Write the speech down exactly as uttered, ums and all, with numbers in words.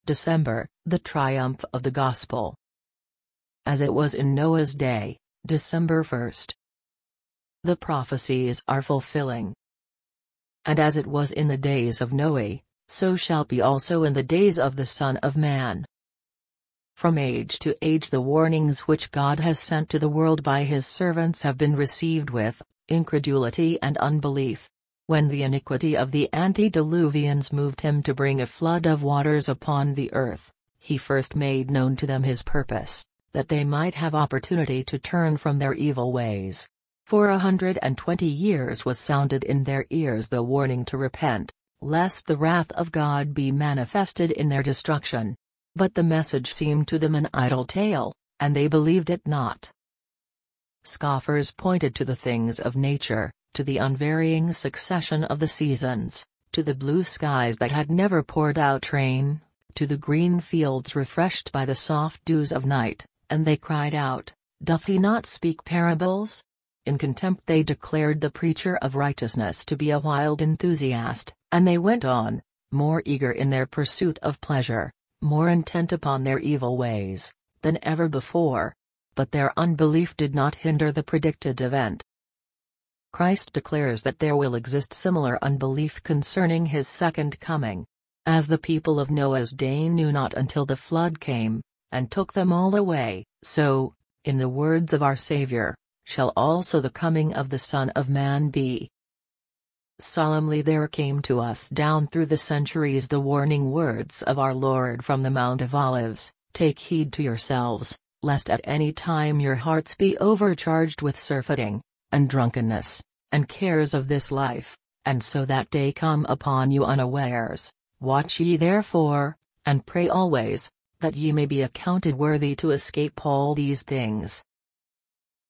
December, the triumph of the gospel. As it was in Noah's day, December first. The prophecies are fulfilling. And as it was in the days of Noah, so shall be also in the days of the Son of Man. From age to age the warnings which God has sent to the world by his servants have been received with incredulity and unbelief. When the iniquity of the antediluvians moved him to bring a flood of waters upon the earth, he first made known to them his purpose, that they might have opportunity to turn from their evil ways. For a hundred and twenty years was sounded in their ears the warning to repent, lest the wrath of God be manifested in their destruction. But the message seemed to them an idle tale, and they believed it not. Scoffers pointed to the things of nature, to the unvarying succession of the seasons, to the blue skies that had never poured out rain, to the green fields refreshed by the soft dews of night, and they cried out, "Doth he not speak parables?" In contempt they declared the preacher of righteousness to be a wild enthusiast, and they went on, more eager in their pursuit of pleasure, more intent upon their evil ways, than ever before. But their unbelief did not hinder the predicted event. Christ declares that there will exist similar unbelief concerning his second coming. As the people of Noah's day knew not until the flood came, and took them all away, so, in the words of our Savior, shall also the coming of the Son of Man be. Solemnly there came to us down through the centuries the warning words of our Lord from the Mount of Olives, "Take heed to yourselves, lest at any time your hearts be overcharged with surfeiting, and drunkenness, and cares of this life, and so that day come upon you unawares. Watch ye therefore, and pray always, that ye may be accounted worthy to escape all these things,